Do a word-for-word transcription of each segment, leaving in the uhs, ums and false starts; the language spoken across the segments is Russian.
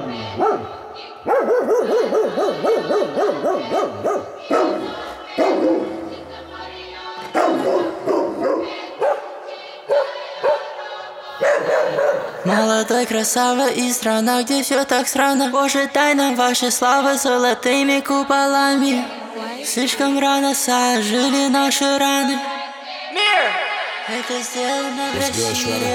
Молодой красава и страна, где все так странно. Боже, дай нам ваши славы золотыми куполами. Слишком рано сожили наши раны. Это сделано в России.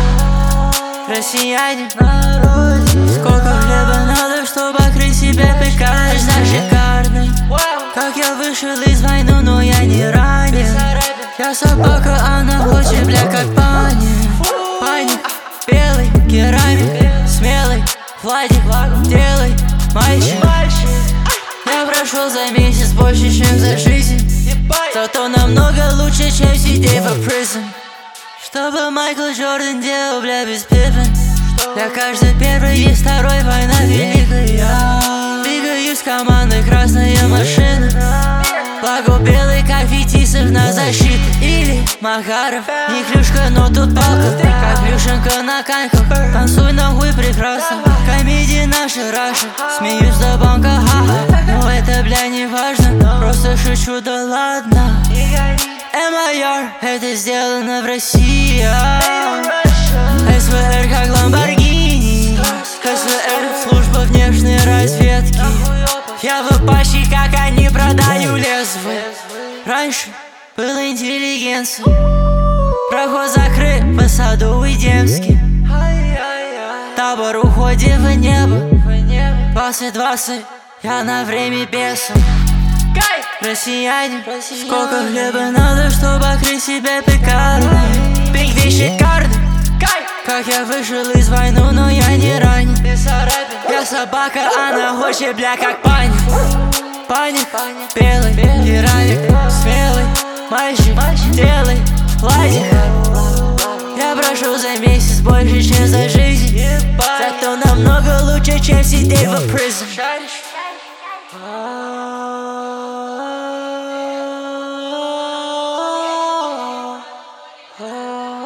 Россияне, народ, сколько хлеба надо, чтобы покрыть себя пекарь. Знак шикарный, как я вышел из войны, но я не ранен. Я собака, она хочет, бля, как пани. Пани, белый, керамик, смелый, Владик, делай, мальчик. Я прошел за месяц больше, чем за жизнь. Зато намного лучше, чем сидеть в prison. Чтобы Майкл Джордан делал, бля, без Пиппин. Для каждой первой есть второй, война великая. Двигаюсь с командой красная машина. Флагу белый, как Фетисов на защиту. Или Макаров, не клюшка, но тут палка. Как Плюшенко на коньках. Танцуй ногой прекрасно. Комедии наши Раша. Смеюсь до банка, ха-ха. Но это, бля, не важно. Просто шучу, да ладно. эм ай ар, это сделано в России. эс вэ эр как Ламборгини. эс вэ эр, служба внешней разведки. Я в Апаче, как они, продаю лезвие. Раньше была интеллигенция. Проход закрыт по Садовой Демске. Табор уходит в небо. Двадцать двадцать, я на время бесом. Россияне, сколько хлеба надо, чтобы покрыть себя пекарней. Биг вещи шикарный. Как я вышел из войны, но я не ранен. Я собака, она хочет, бля, как пани. Пани, белый, керамик, смелый, мальчик, делай, Владик. Я прошел за месяц больше, чем за жизнь. Зато намного лучше, чем сидеть в prison. Oh